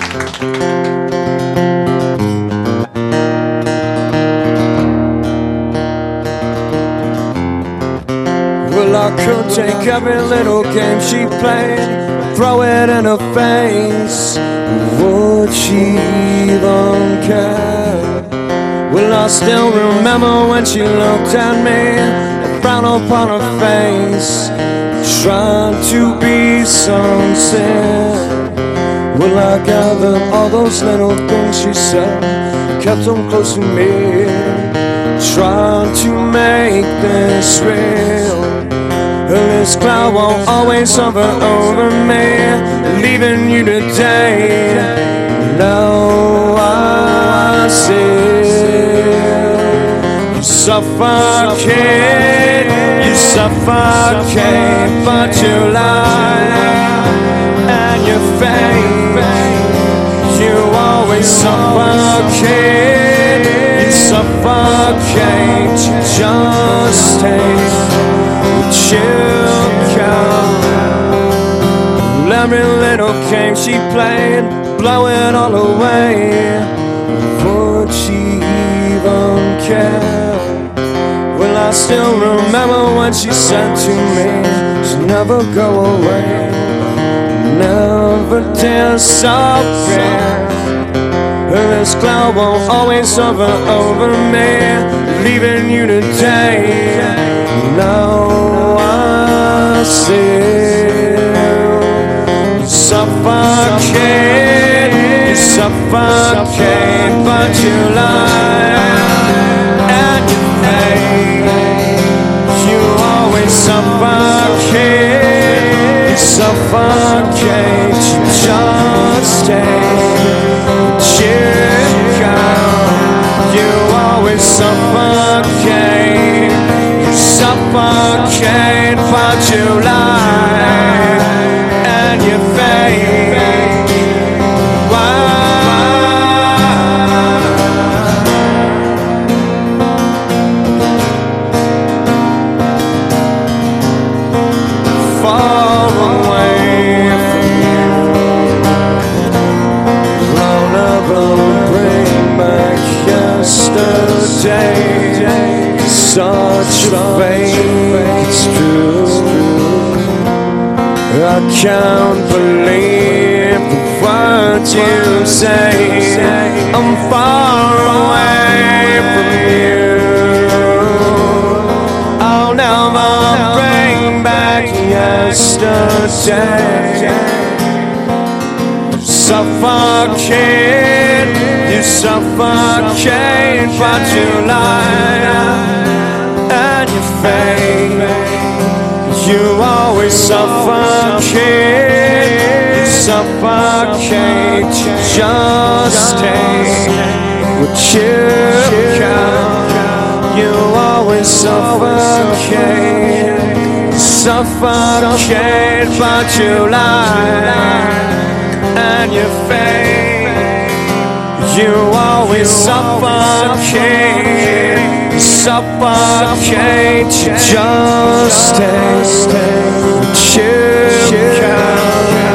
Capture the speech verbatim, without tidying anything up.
Well, I could take every little game she played, throw it in her face. Would she even care? Well, I still remember when she looked at me, a frown upon her face, trying to be sincere. Well, I gathered all those little things she said, kept them close to me, trying to make this real. Well, this cloud won't always hover over me, leaving you today. Now I see you suffocate, you suffocate, but you lie and you fake. You always suffocate, you suffocate, you just take what you count. Every little game she played, blow it all away. Would she even care? Well, I still remember when she said to me, she'd never go away, never disappear. This cloud won't always hover over me, leaving you today. Now I see you suffocate, you suffocate, but you lie and you fake. You always suffocate, you suffocate, you just take what you got. You always suffocate, you suffocate, but you lie and you fake. Far away from you, I'll never bring back yesterday. Such a fate, it's true. I can't believe the words you say. I'm far away from you. I'll never bring back yesterday. Suffocate, you suffocate, but you lie and you fake. You always suffocate, you suffocate, you just take what you count. You always suffocate, suffocate, but you lie and you fake. You always suffocate, suffocate, you just take what you count.